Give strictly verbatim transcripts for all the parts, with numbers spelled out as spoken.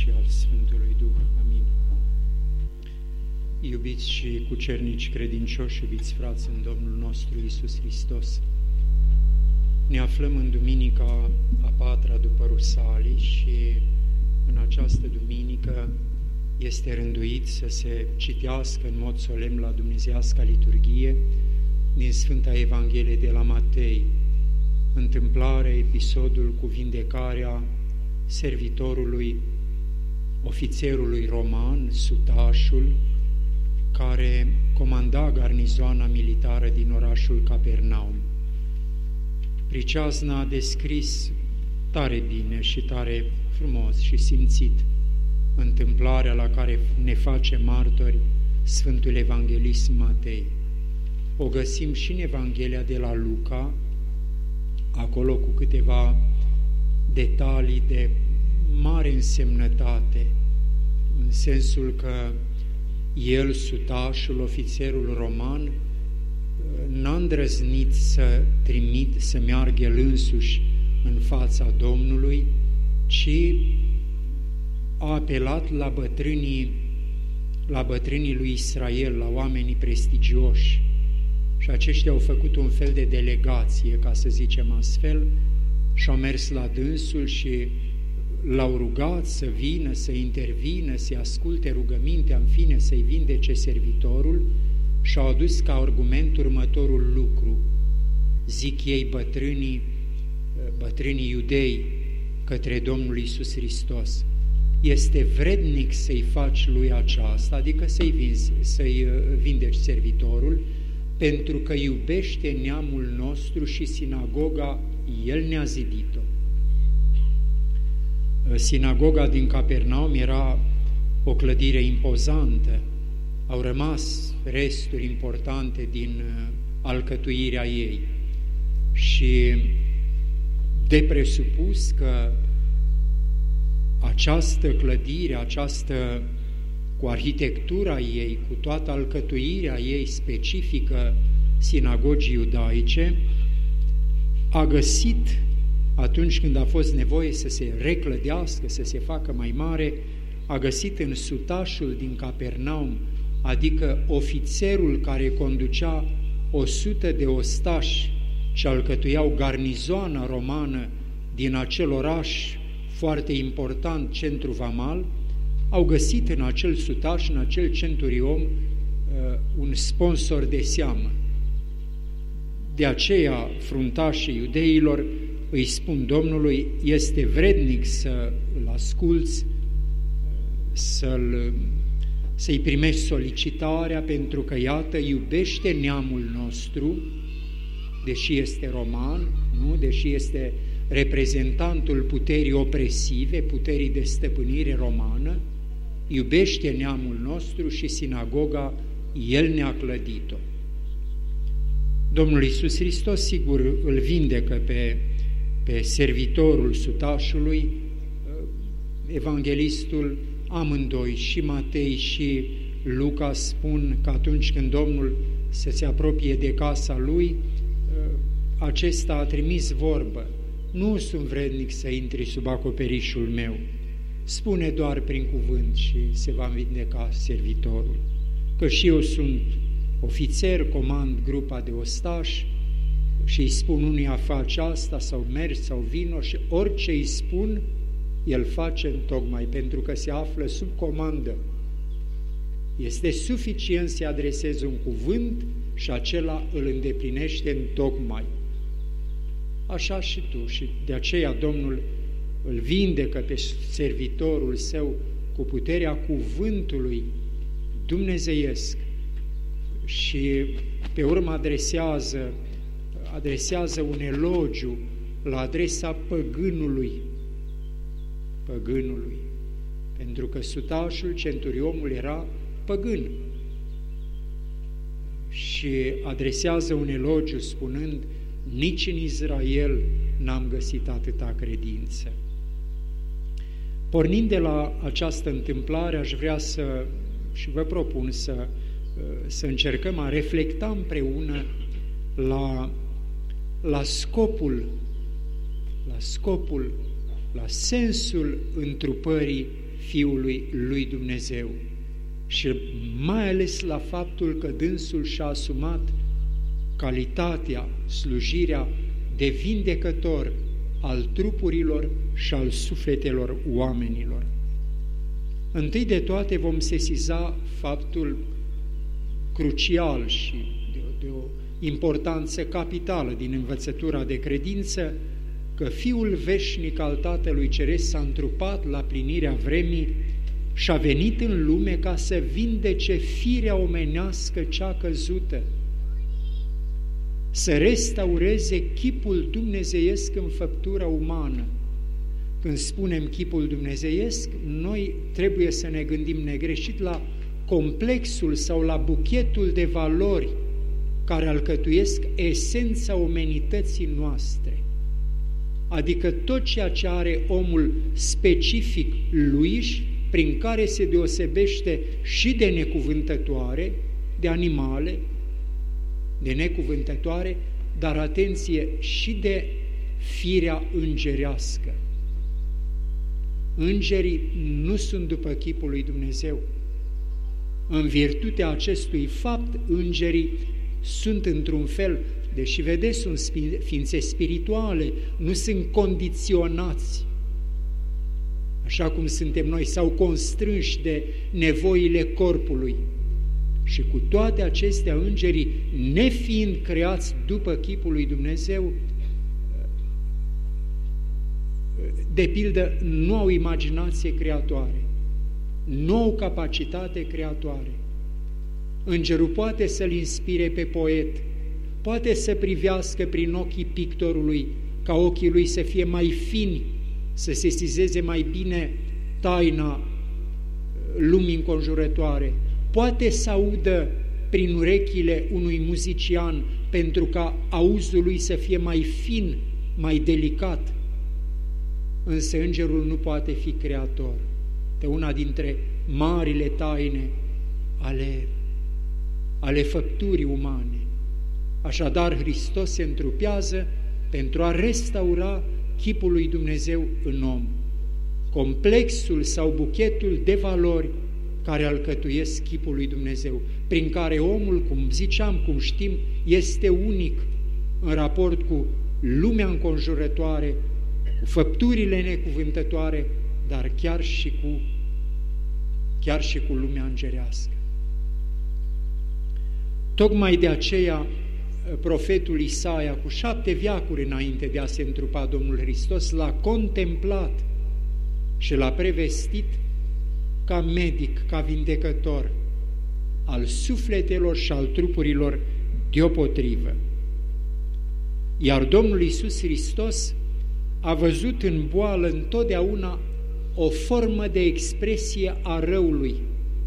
și al Sfântului Duh. Amin. Iubiți și cucernici credincioși, iubiți frați în Domnul nostru Iisus Hristos, ne aflăm în duminica a patra după Rusalii și în această duminică este rânduit să se citească în mod solemn la dumnezeiasca liturghie din Sfânta Evanghelie de la Matei, întâmplarea, episodul cu vindecarea servitorului, ofițerului roman, sutașul, care comanda garnizoana militară din orașul Capernaum. Priceazna a descris tare bine și tare frumos și simțit întâmplarea la care ne face martori Sfântul Evanghelist Matei. O găsim și în Evanghelia de la Luca, acolo cu câteva detalii de mare însemnătate, în sensul că el, sutașul, ofițerul roman, n-a îndrăznit să trimit, să meargă el însuși în fața Domnului, ci a apelat la bătrânii, la bătrânii lui Israel, la oamenii prestigioși, și aceștia au făcut un fel de delegație, ca să zicem astfel, și au mers la dânsul și l-au rugat să vină, să intervină, să asculte rugămintea, în fine să-i vindece servitorul, și au adus ca argument următorul lucru. Zic ei bătrânii, bătrânii iudei către Domnul Iisus Hristos: este vrednic să-i faci lui aceasta, adică să-i vinzi, să-i vindeci servitorul, pentru că iubește neamul nostru și sinagoga el ne-a zidit-o. Sinagoga din Capernaum era o clădire impozantă, au rămas resturi importante din alcătuirea ei și de presupus că această clădire, această, cu arhitectura ei, cu toată alcătuirea ei specifică sinagogii iudaice, a găsit, atunci când a fost nevoie să se reclădească, să se facă mai mare, a găsit în sutașul din Capernaum, adică ofițerul care conducea o sută de ostași ce alcătuiau garnizoana romană din acel oraș foarte important, centru vamal, au găsit în acel sutaș, în acel centurion, un sponsor de seamă. De aceea, fruntașii iudeilor îi spun Domnului: este vrednic să îl asculți, să-l, să-i primești solicitarea, pentru că, iată, iubește neamul nostru, deși este roman, nu? Deși este reprezentantul puterii opresive, puterii de stăpânire romană, iubește neamul nostru și sinagoga el ne-a clădit-o. Domnul Iisus Hristos, sigur, îl vindecă pe, pe servitorul sutașului. Evanghelistul, amândoi, și Matei și Luca, spun că atunci când Domnul să se apropie de casa lui, acesta a trimis vorbă: nu sunt vrednic să intri sub acoperișul meu, spune doar prin cuvânt și se va vindeca servitorul. Că și eu sunt ofițer, comand grupa de ostași și îi spun unuia face asta sau mergi sau vino, și orice îi spun, el face întocmai, pentru că se află sub comandă. Este suficient să adresezi un cuvânt și acela îl îndeplinește întocmai. Așa și tu, și de aceea Domnul îl vindecă pe servitorul său cu puterea cuvântului dumnezeiesc și pe urmă adresează, adresează un elogiu la adresa păgânului, păgânului, pentru că sutașul, centuriomul, era păgân, și adresează un elogiu spunând: nici în Israel n-am găsit atâta credință. Pornind de la această întâmplare, aș vrea să, și vă propun să, să încercăm a reflecta împreună la, la scopul, la scopul, la sensul întrupării Fiului lui Dumnezeu. Și mai ales la faptul că dânsul și-a asumat calitatea, slujirea de vindecător al trupurilor și al sufletelor oamenilor. Întâi de toate vom sesiza faptul crucial și de o, de o importanță capitală din învățătura de credință, că Fiul veșnic al Tatălui Ceresc s-a întrupat la plinirea vremii și a venit în lume ca să vindece firea omenească cea căzută, să restaureze chipul dumnezeiesc în făptura umană. Când spunem chipul dumnezeiesc, noi trebuie să ne gândim negreșit la complexul sau la buchetul de valori care alcătuiesc esența omenității noastre, adică tot ceea ce are omul specific luiși, prin care se deosebește și de necuvântătoare, de animale, de necuvântătoare, dar atenție, și de firea îngerească. Îngerii nu sunt după chipul lui Dumnezeu. În virtutea acestui fapt, îngerii sunt într-un fel, deși vedeți, sunt ființe spirituale, nu sunt condiționați, așa cum suntem noi, sau constrânși de nevoile corpului. Și cu toate acestea, îngerii, nefiind creați după chipul lui Dumnezeu, de pildă, nu au imaginație creatoare, nu au capacitate creatoare. Îngerul poate să-l inspire pe poet, poate să privească prin ochii pictorului, ca ochii lui să fie mai fini, să sesizeze mai bine taina lumii înconjurătoare, poate să audă prin urechile unui muzician pentru ca auzul lui să fie mai fin, mai delicat. Însă îngerul nu poate fi creator. De una dintre marile taine ale, ale făpturii umane. Așadar, Hristos se întrupează pentru a restaura chipul lui Dumnezeu în om. Complexul sau buchetul de valori care alcătuiesc chipul lui Dumnezeu, prin care omul, cum ziceam, cum știm, este unic în raport cu lumea înconjurătoare, cu făpturile necuvântătoare, dar chiar și cu, chiar și cu lumea îngerească. Tocmai de aceea, profetul Isaia, cu șapte veacuri înainte de a se întrupa Domnul Hristos, l-a contemplat și l-a prevestit ca medic, ca vindecător al sufletelor și al trupurilor deopotrivă. Iar Domnul Iisus Hristos a văzut în boală întotdeauna o formă de expresie a răului,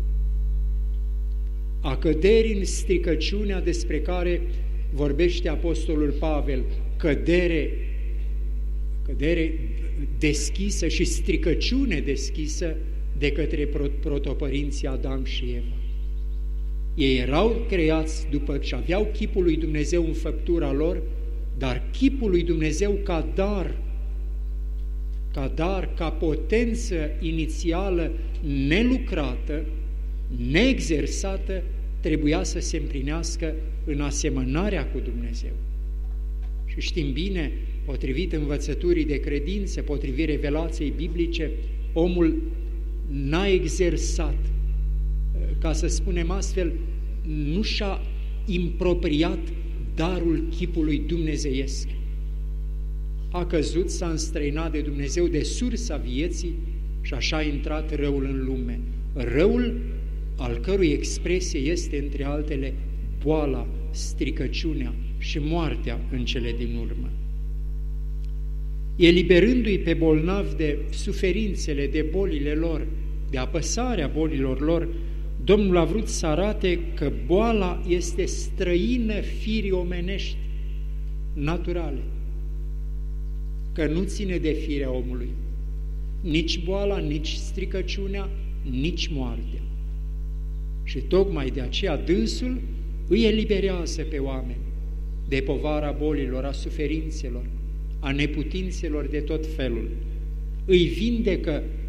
a căderii în stricăciunea despre care vorbește Apostolul Pavel, cădere, cădere deschisă și stricăciune deschisă de către protopărinții Adam și Eva. Ei erau creați după ce aveau chipul lui Dumnezeu în făptura lor, dar chipul lui Dumnezeu ca dar, ca dar, ca potență inițială nelucrată, neexersată, trebuia să se împlinească în asemănarea cu Dumnezeu. Și știm bine, potrivit învățăturii de credință, potrivit revelației biblice, omul n-a exersat, ca să spunem astfel, nu și-a impropriat darul chipului dumnezeiesc. A căzut, s-a înstrăinat de Dumnezeu, de sursa vieții, și așa a intrat răul în lume. Răul al cărui expresie este, între altele, boala, stricăciunea și moartea în cele din urmă. Eliberându-i pe bolnavi de suferințele, de bolile lor, de apăsarea bolilor lor, Domnul a vrut să arate că boala este străină firii omenești, naturale, că nu ține de firea omului, nici boala, nici stricăciunea, nici moartea. Și tocmai de aceea dânsul îi eliberează pe oameni de povara bolilor, a suferințelor, a neputințelor de tot felul. Îi vindecă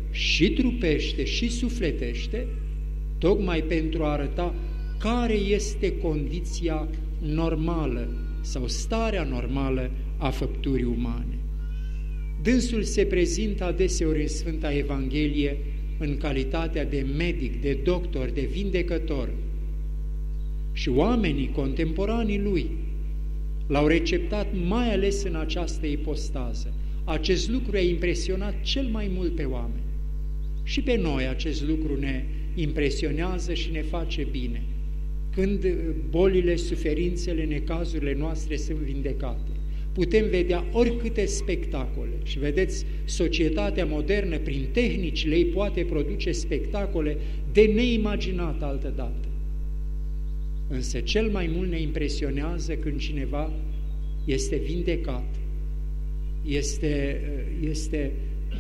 și trupește și sufletește, tocmai pentru a arăta care este condiția normală sau starea normală a făpturii umane. Dânsul se prezintă adeseori în Sfânta Evanghelie în calitatea de medic, de doctor, de vindecător. Și oamenii contemporanii lui l-au receptat mai ales în această ipostază. Acest lucru a impresionat cel mai mult pe oameni. Și pe noi acest lucru ne impresionează și ne face bine. Când bolile, suferințele, necazurile noastre sunt vindecate, putem vedea oricâte spectacole. Și vedeți, societatea modernă, prin tehnicile ei, poate produce spectacole de neimaginat altădată. Însă cel mai mult ne impresionează când cineva este vindecat, este, este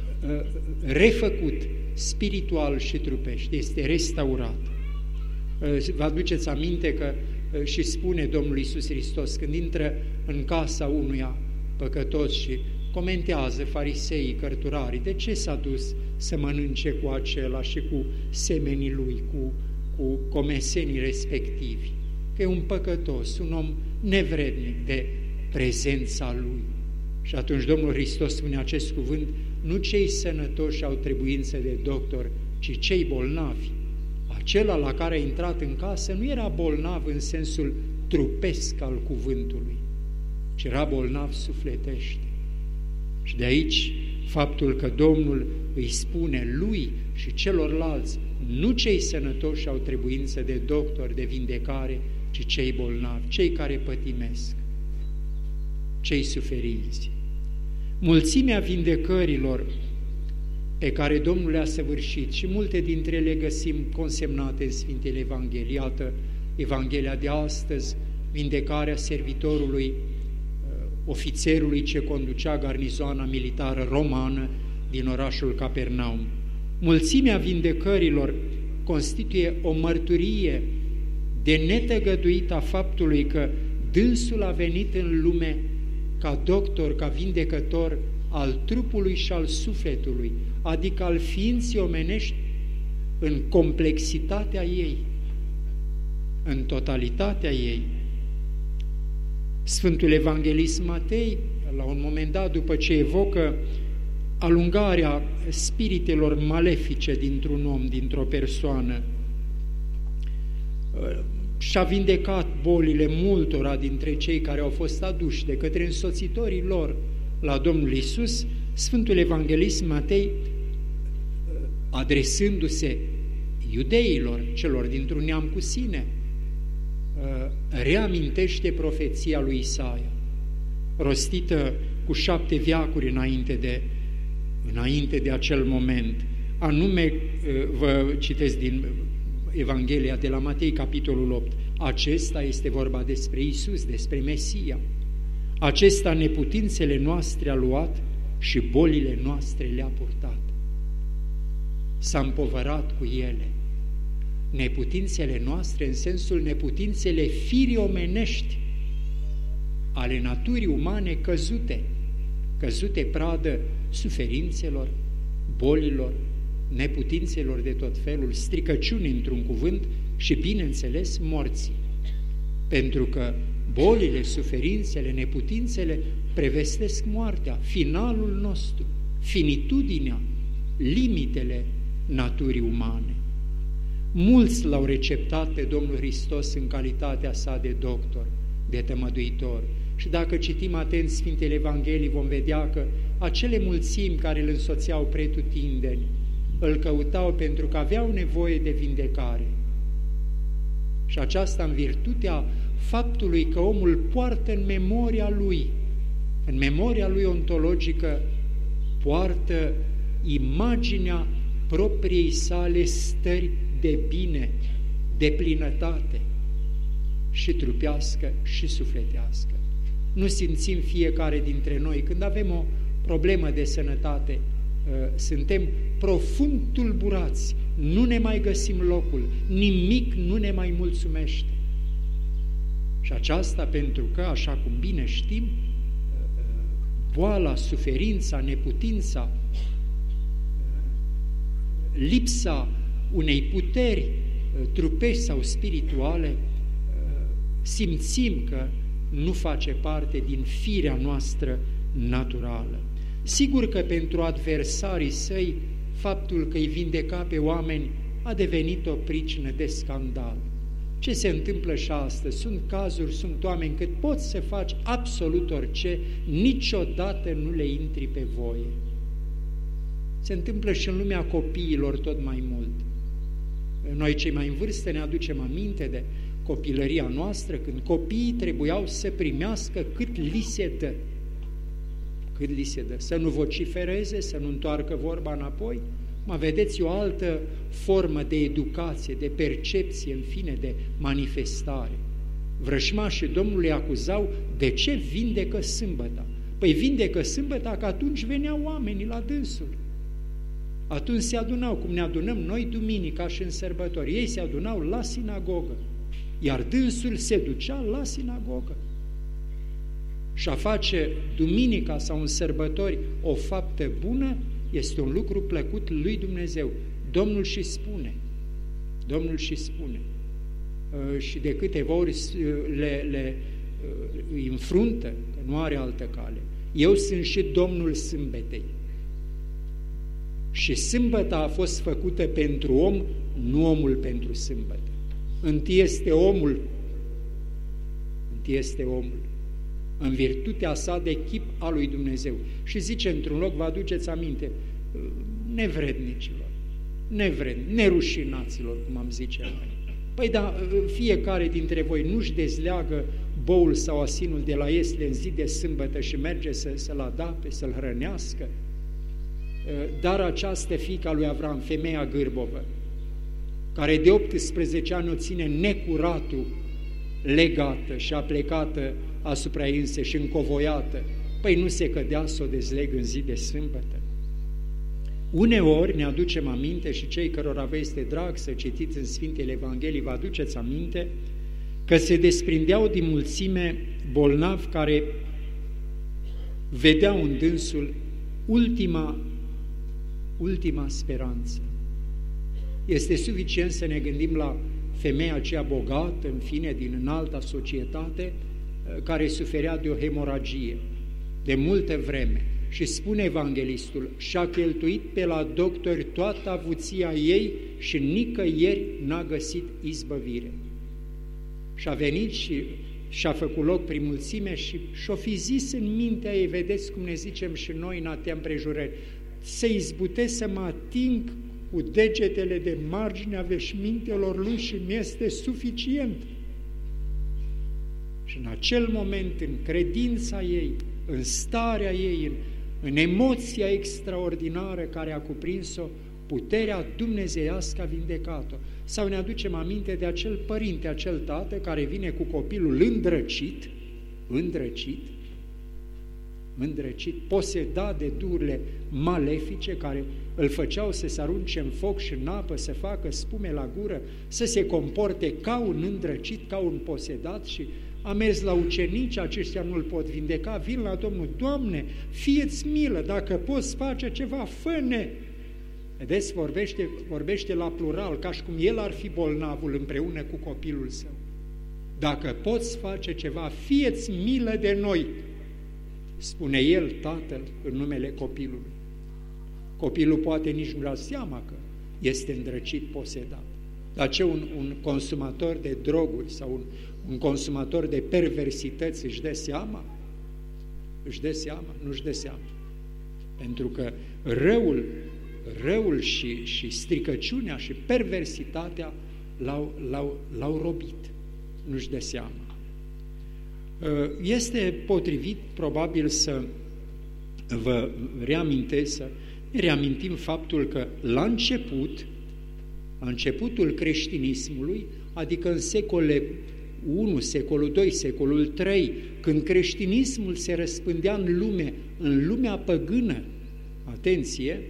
refăcut spiritual și trupește, este restaurat. Vă aduceți aminte că și spune Domnul Iisus Hristos când intră în casa unuia păcătos și comentează fariseii, cărturarii, de ce s-a dus să mănânce cu acela și cu semenii lui, cu, cu comesenii respectivi, că e un păcătos, un om nevrednic de prezența lui. Și atunci Domnul Hristos spune acest cuvânt: nu cei sănătoși au trebuință de doctor, ci cei bolnavi. Acela la care a intrat în casă nu era bolnav în sensul trupesc al cuvântului, ci era bolnav sufletește. Și de aici faptul că Domnul îi spune lui și celorlalți: nu cei sănătoși au trebuință de doctor, de vindecare, ci cei bolnavi, cei care pătimesc, cei suferinți. Mulțimea vindecărilor pe care Domnul le-a săvârșit și multe dintre ele găsim consemnate în Sfintele Evanghelii. Iată, Evanghelia de astăzi, vindecarea servitorului, ofițerului ce conducea garnizoana militară romană din orașul Capernaum. Mulțimea vindecărilor constituie o mărturie de netăgăduit a faptului că dânsul a venit în lume ca doctor, ca vindecător al trupului și al sufletului, adică al ființei omenești în complexitatea ei, în totalitatea ei. Sfântul Evanghelist Matei, la un moment dat, după ce evocă alungarea spiritelor malefice dintr-un om, dintr-o persoană, și-a vindecat bolile multora dintre cei care au fost aduși de către însoțitorii lor la Domnul Iisus, Sfântul Evanghelist Matei, adresându-se iudeilor, celor dintr-un neam cu sine, reamintește profeția lui Isaia, rostită cu șapte veacuri înainte de, înainte de acel moment. Anume, vă citesc din Evanghelia de la Matei, capitolul opt, acesta este vorba despre Iisus, despre Mesia. Acesta neputințele noastre a luat și bolile noastre le-a purtat. S-a împovărat cu ele. Neputințele noastre în sensul neputințele firii omenești, ale naturii umane căzute, căzute pradă suferințelor, bolilor, neputințelor de tot felul, stricăciuni într-un cuvânt și, bineînțeles, morții. Pentru că bolile, suferințele, neputințele prevestesc moartea, finalul nostru, finitudinea, limitele naturii umane. Mulți l-au receptat pe Domnul Hristos în calitatea sa de doctor, de tămăduitor. Și dacă citim atent Sfintele Evanghelii, vom vedea că acele mulțimi care îl însoțeau pretutindeni, îl căutau pentru că aveau nevoie de vindecare. Și aceasta în virtutea faptului că omul poartă în memoria lui, în memoria lui ontologică, poartă imaginea propriei sale stări de bine, de plinătate, și trupească și sufletească. Nu simțim fiecare dintre noi, când avem o problemă de sănătate, suntem profund tulburați, nu ne mai găsim locul, nimic nu ne mai mulțumește. Și aceasta pentru că, așa cum bine știm, boala, suferința, neputința lipsa unei puteri trupești sau spirituale, simțim că nu face parte din firea noastră naturală. Sigur că pentru adversarii săi, faptul că îi vindeca pe oameni a devenit o pricină de scandal. Ce se întâmplă și astăzi? Sunt cazuri, sunt oameni cât poți să faci absolut orice, niciodată nu le intri pe voie. Se întâmplă și în lumea copiilor tot mai mult. Noi cei mai în vârstă ne aducem aminte de copilăria noastră, când copiii trebuiau să primească cât li se dă. Cât li se dă. Să nu vocifereze, să nu întoarcă vorba înapoi. Mă vedeți o altă formă de educație, de percepție, în fine, de manifestare. Vrășmașii Domnului acuzau, de ce vindecă sâmbăta? Păi vindecă sâmbăta că atunci veneau oamenii la dânsul. Atunci se adunau, cum ne adunăm noi duminica și în sărbători. Ei se adunau la sinagogă, iar dânsul se ducea la sinagogă. Și a face duminica sau în sărbători o faptă bună este un lucru plăcut lui Dumnezeu. Domnul și spune, Domnul și spune, uh, și de câteva ori le, le uh, îi înfruntă, că nu are altă cale. Eu sunt și Domnul sâmbetei. Și sâmbăta a fost făcută pentru om, nu omul pentru sâmbătă. Întâi este omul, întâi este omul, în virtutea sa de chip al lui Dumnezeu. Și zice într-un loc, vă aduceți aminte, nevrednicilor, nevrednici, nerușinaților, cum am zice noi. Păi da, fiecare dintre voi nu-și dezleagă boul sau asinul de la iesle în zi de sâmbătă și merge să, să-l adape, să-l hrănească. Dar această fiică a lui Avram, femeia gârbovă, care de optsprezece ani o ține necuratul legată și aplecată asupra ei însă și încovoiată, păi nu se cădea să o dezleg în zi de sâmbătă. Uneori ne aducem aminte, și cei cărora vă este drag să citiți în Sfintele Evanghelii, vă aduceți aminte că se desprindeau din mulțime bolnavi care vedeau în dânsul ultima, ultima speranță. Este suficient să ne gândim la femeia aceea bogată, în fine, din înalta societate, care suferea de o hemoragie de multă vreme. Și spune evanghelistul, și-a cheltuit pe la doctori toată avuția ei și nicăieri n-a găsit izbăvire. Și-a venit și și-a făcut loc prin mulțime și și-o fi zis în mintea ei, vedeți cum ne zicem și noi în atea împrejurări, să izbutesc să mă ating cu degetele de marginea veșmintelor lui și mi-este suficient. Și în acel moment, în credința ei, în starea ei, în, în emoția extraordinară care a cuprins-o, puterea dumnezeiască a vindecat-o. Sau ne aducem aminte de acel părinte, acel tată care vine cu copilul îndrăcit, îndrăcit, îndrăcit, posedat de duhurile malefice care îl făceau să se arunce în foc și în apă, să facă spume la gură, să se comporte ca un îndrăcit, ca un posedat. Și a mers la ucenici, aceștia nu-l pot vindeca, vin la Domnul, Doamne, fie-ți milă, dacă poți face ceva, fă-ne! Vedeți, vorbește, vorbește la plural, ca și cum el ar fi bolnavul împreună cu copilul său. Dacă poți face ceva, fie-ți milă de noi, spune el, tatăl, în numele copilului. Copilul poate nici nu-și da seama că este îndrăcit, posedat. Dar ce un, un consumator de droguri sau un, un consumator de perversități își dă seama? Își dă seama? Nu-și dă seama. Pentru că răul, răul și, și stricăciunea și perversitatea l-au, l-au, l-au robit. Nu-și dă seama. Este potrivit, probabil, să vă reamintesc, să reamintim faptul că la început, la începutul creștinismului, adică în secolele unu, secolul doi, secolul trei, când creștinismul se răspândea în lume, în lumea păgână, atenție,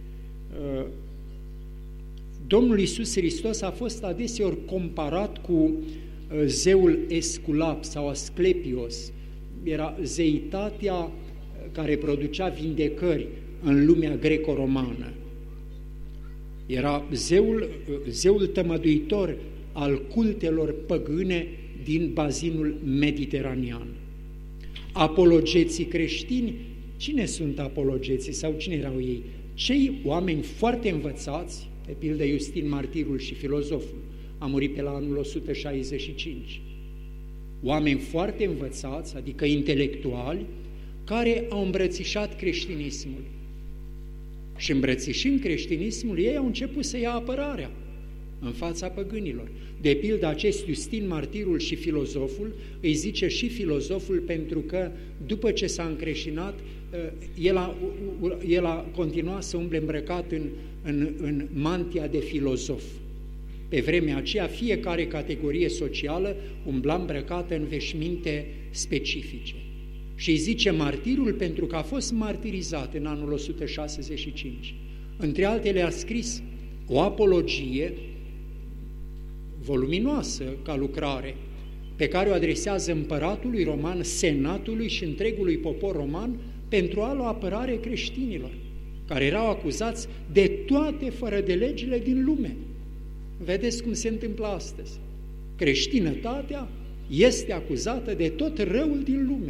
Domnul Iisus Hristos a fost adeseori comparat cu zeul Esculap sau Asclepios. Era zeitatea care producea vindecări în lumea greco-romană. Era zeul, zeul tămăduitor al cultelor păgâne din bazinul mediteranean. Apologeții creștini, cine sunt apologeții sau cine erau ei? Cei oameni foarte învățați, de pildă Iustin Martirul și filozoful, a murit pe la anul o sută șaizeci și cinci. Oameni foarte învățați, adică intelectuali, care au îmbrățișat creștinismul. Și îmbrățișând creștinismul, ei au început să ia apărarea în fața păgânilor. De pildă, acest Iustin Martirul și filozoful, îi zice și filozoful pentru că după ce s-a încreștinat, el a, el a continuat să umble îmbrăcat în, în, în mantia de filozof. Pe vremea aceea, fiecare categorie socială umbla îmbrăcată în veșminte specifice. Și îi zice martirul pentru că a fost martirizat în anul o sută șaizeci și cinci. Între altele a scris o apologie voluminoasă ca lucrare, pe care o adresează împăratului roman, senatului și întregului popor roman pentru a lua apărare creștinilor, care erau acuzați de toate fără de legile din lume. Vedeți cum se întâmplă astăzi. Creștinătatea este acuzată de tot răul din lume.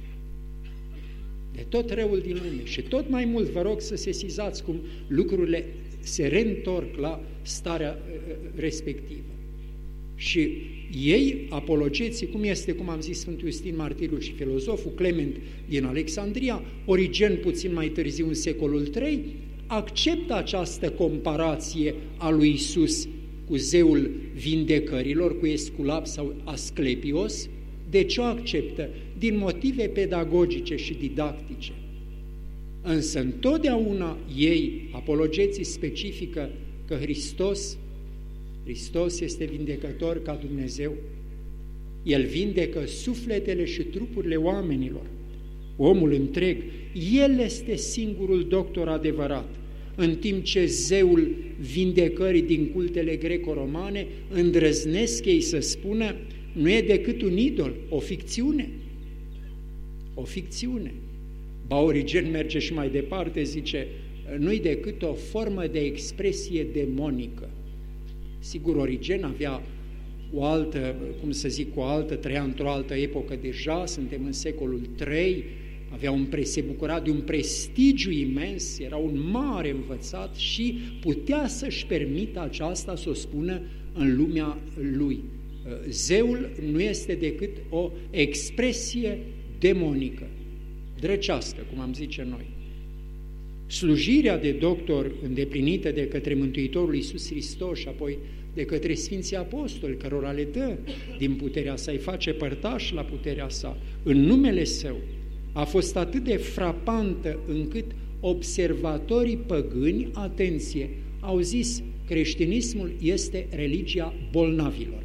De tot răul din lume. Și tot mai mult vă rog să sesizați cum lucrurile se reîntorc la starea respectivă. Și ei, apologeții, cum este, cum am zis, Sfântul Iustin Martirul și filozoful Clement din Alexandria, Origen puțin mai târziu în secolul trei, acceptă această comparație a lui Iisus cu zeul vindecărilor, cu Esculap sau Asclepios. De ce o acceptă? Din motive pedagogice și didactice. Însă întotdeauna ei, apologeții, specifică că Hristos, Hristos este vindecător ca Dumnezeu. El vindecă sufletele și trupurile oamenilor, omul întreg. El este singurul doctor adevărat, în timp ce zeul vindecării din cultele greco-romane îndrăznesc ei să spună nu e decât un idol, o ficțiune. O ficțiune. Ba Origen merge și mai departe, zice, nu-i decât o formă de expresie demonică. Sigur, Origen avea o altă, cum să zic, o altă, trăia într-o altă epocă deja, suntem în secolul trei, avea un, se bucura de un prestigiu imens, era un mare învățat și putea să-și permită aceasta să o spună în lumea lui. Zeul nu este decât o expresie demonică, drăcească, cum am zice noi. Slujirea de doctor îndeplinită de către Mântuitorul Iisus Hristos și apoi de către Sfinții Apostoli, cărora le dă din puterea sa, îi face părtași la puterea sa, în numele Său, a fost atât de frapantă încât observatorii păgâni, atenție, au zis, creștinismul este religia bolnavilor.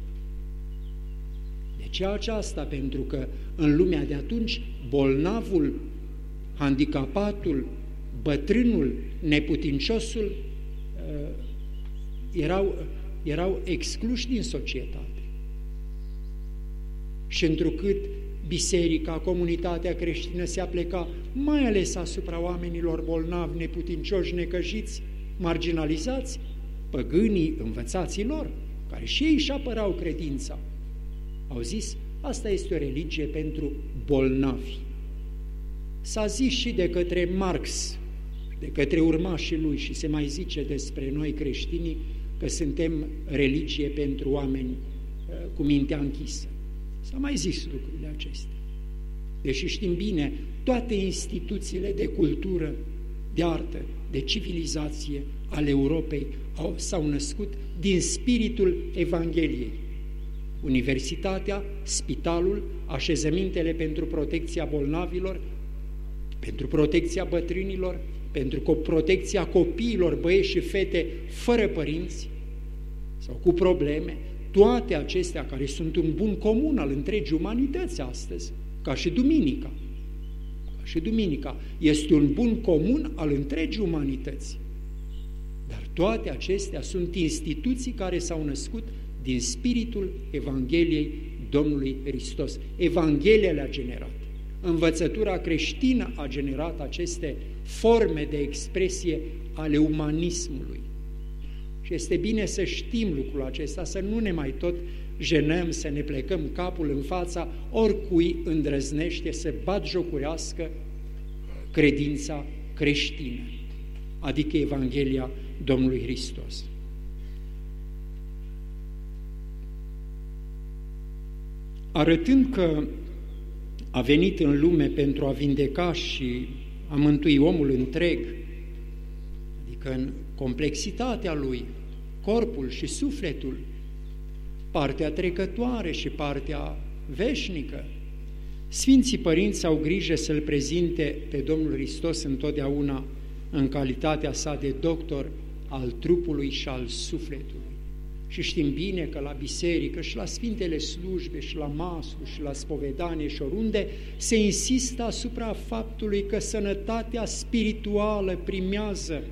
De ce aceasta? Pentru că în lumea de atunci bolnavul, handicapatul, bătrânul, neputinciosul erau, erau excluși din societate. Și întrucât biserica, comunitatea creștină se apleca mai ales asupra oamenilor bolnavi, neputincioși, necăjiți, marginalizați, păgânii învățaților, care și ei își apărau credința, au zis, asta este o religie pentru bolnavi. S-a zis și de către Marx, de către urmașii lui, și se mai zice despre noi creștinii că suntem religie pentru oameni cu mintea închisă. S-a mai zis lucrurile acestea. Deși știm bine, toate instituțiile de cultură, de artă, de civilizație ale Europei au, s-au născut din spiritul Evangheliei. Universitatea, spitalul, așezămintele pentru protecția bolnavilor, pentru protecția bătrânilor, pentru protecția copiilor, băieți și fete fără părinți sau cu probleme, toate acestea care sunt un bun comun al întregii umanități astăzi, ca și duminica. Ca și duminica este un bun comun al întregii umanități. Dar toate acestea sunt instituții care s-au născut din spiritul Evangheliei Domnului Hristos. Evanghelia le-a generat. Învățătura creștină a generat aceste forme de expresie ale umanismului, Și este bine să știm lucrul acesta, să nu ne mai tot jenăm, să ne plecăm capul în fața oricui îndrăznește să batjocurească credința creștină, adică Evanghelia Domnului Hristos. Arătând că a venit în lume pentru a vindeca și a mântui omul întreg, adică în complexitatea lui, corpul și sufletul, partea trecătoare și partea veșnică, Sfinții Părinți au grijă să-L prezinte pe Domnul Hristos întotdeauna în calitatea sa de doctor al trupului și al sufletului. Și știm bine că la biserică și la Sfintele Slujbe și la maslu și la spovedanie și oriunde se insistă asupra faptului că sănătatea spirituală primează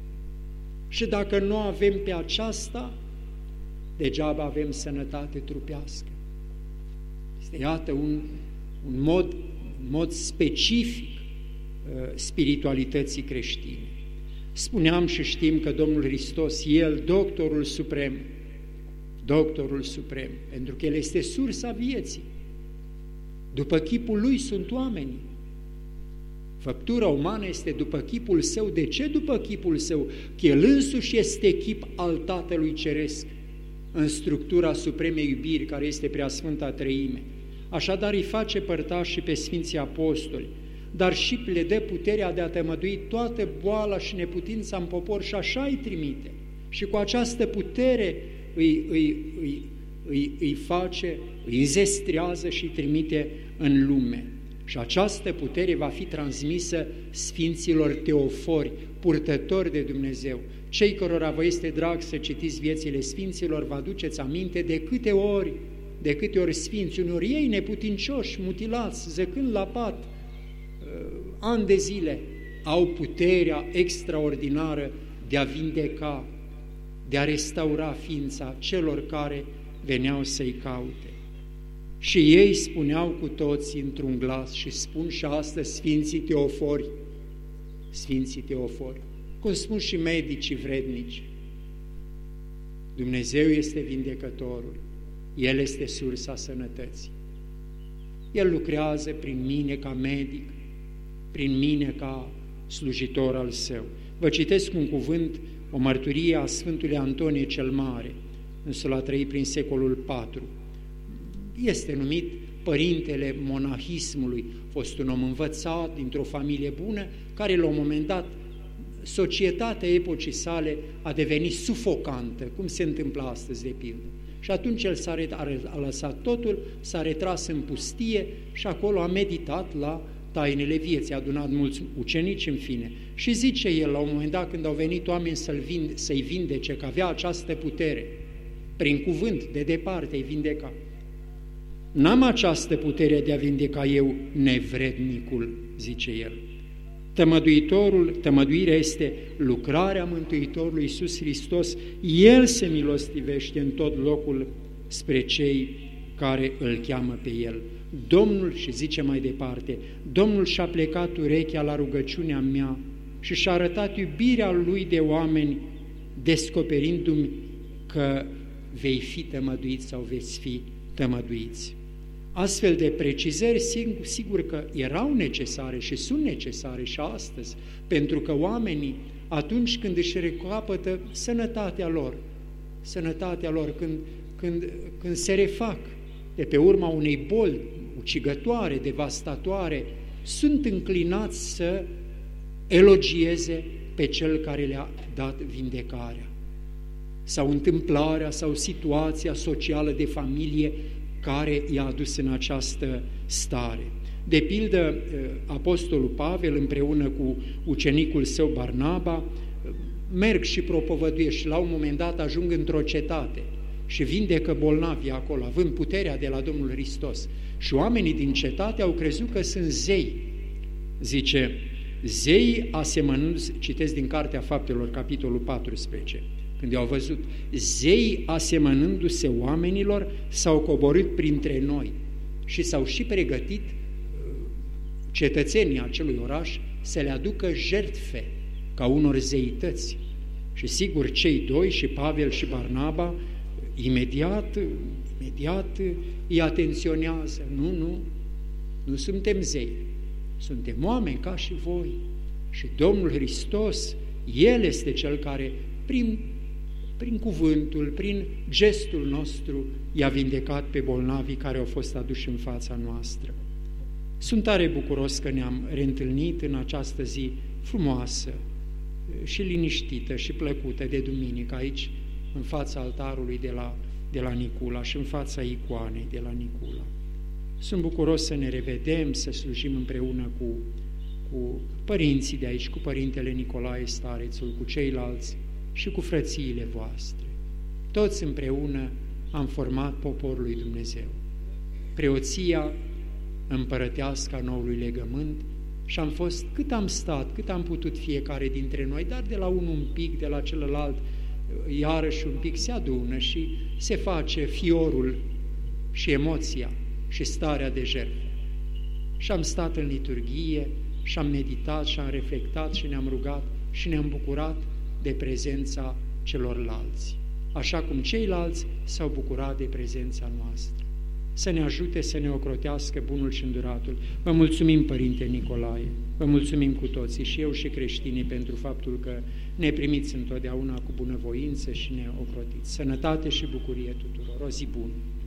și dacă nu avem pe aceasta, degeaba avem sănătate trupească. Este, iată, un, un mod, un mod specific uh, spiritualității creștine. Spuneam și știm că Domnul Hristos, El, doctorul suprem, doctorul suprem, pentru că El este sursa vieții. După chipul Lui sunt oamenii. Făptura umană este după chipul Său. De ce după chipul Său? Că El însuși este chip al Tatălui Ceresc, în structura supremei iubiri, care este Preasfânta Treime. Așadar îi face părtași pe Sfinții Apostoli, dar și le dă puterea de a tămădui toată boala și neputința în popor și așa îi trimite. Și cu această putere îi, îi, îi, îi, îi face, îi înzestrează și îi trimite în lume. Și această putere va fi transmisă Sfinților Teofori, purtători de Dumnezeu. Cei cărora vă este drag să citiți viețile Sfinților, vă aduceți aminte de câte ori, de câte ori Sfinți, unori ei neputincioși, mutilați, zăcând la pat, ani de zile, au puterea extraordinară de a vindeca, de a restaura ființa celor care veneau să-i caute. Și ei spuneau cu toții într-un glas și spun și astăzi Sfinții Teofori, Sfinții Teofori, cum spun și medicii vrednici, Dumnezeu este vindecătorul, El este sursa sănătății. El lucrează prin mine ca medic, prin mine ca slujitor al Său. Vă citesc un cuvânt, o mărturie a Sfântului Antonie cel Mare, însul a trăit prin secolul patru. Este numit părintele monahismului, a fost un om învățat, dintr-o familie bună, care la un moment dat, societatea epocii sale a devenit sufocantă, cum se întâmplă astăzi de pildă. Și atunci el s-a a lăsat totul, s-a retras în pustie și acolo a meditat la tainele vieții, a adunat mulți ucenici în fine. Și zice el, la un moment dat, când au venit oameni să-i vinde, să vindece, că avea această putere, prin cuvânt, de departe îi vindeca. N-am această putere de a vindeca eu nevrednicul, zice el. Tămăduitorul, tămăduirea este lucrarea Mântuitorului Iisus Hristos. El se milostivește în tot locul spre cei care îl cheamă pe El. Domnul, și zice mai departe, Domnul și-a plecat urechea la rugăciunea mea și și-a arătat iubirea Lui de oameni, descoperindu-mi că vei fi tămăduit sau veți fi tămăduiți. Astfel de precizări, sigur că erau necesare și sunt necesare și astăzi, pentru că oamenii, atunci când își recapătă sănătatea lor, sănătatea lor, când, când, când se refac de pe urma unei boli ucigătoare, devastatoare, sunt înclinați să elogieze pe Cel care le-a dat vindecarea. Sau întâmplarea sau situația socială de familie care i-a adus în această stare. De pildă, Apostolul Pavel împreună cu ucenicul său Barnaba merg și propovăduie și la un moment dat ajung într-o cetate și vindecă bolnavii acolo, având puterea de la Domnul Hristos. Și oamenii din cetate au crezut că sunt zei. Zice, zei asemănându-se, citesc din Cartea Faptelor, capitolul paisprezece, când i-au văzut, zei asemănându-se oamenilor s-au coborât printre noi și s-au și pregătit cetățenii acelui oraș să le aducă jertfe ca unor zeități. Și sigur, cei doi, și Pavel și Barnaba, imediat, imediat îi atenționează. Nu, nu, nu suntem zei, suntem oameni ca și voi. Și Domnul Hristos, El este Cel care, prin, prin cuvântul, prin gestul nostru, i-a vindecat pe bolnavii care au fost aduși în fața noastră. Sunt tare bucuros că ne-am reîntâlnit în această zi frumoasă și liniștită și plăcută de duminică aici, în fața altarului de la, de la Nicula și în fața icoanei de la Nicula. Sunt bucuros să ne revedem, să slujim împreună cu, cu părinții de aici, cu Părintele Nicolae Starețul, cu ceilalți și cu frățiile voastre. Toți împreună am format poporul lui Dumnezeu. Preoția împărătească a noului legământ și am fost, cât am stat, cât am putut fiecare dintre noi, dar de la unul un pic, de la celălalt, iarăși un pic se adună și se face fiorul și emoția și starea de jertfă. Și am stat în liturghie și am meditat și am reflectat și ne-am rugat și ne-am bucurat de prezența celorlalți, așa cum ceilalți s-au bucurat de prezența noastră. Să ne ajute să ne ocrotească bunul și înduratul. Vă mulțumim, Părinte Nicolae, vă mulțumim cu toții, și eu și creștinii, pentru faptul că ne primiți întotdeauna cu bunăvoință și ne ocrotiți. Sănătate și bucurie tuturor, o zi bună!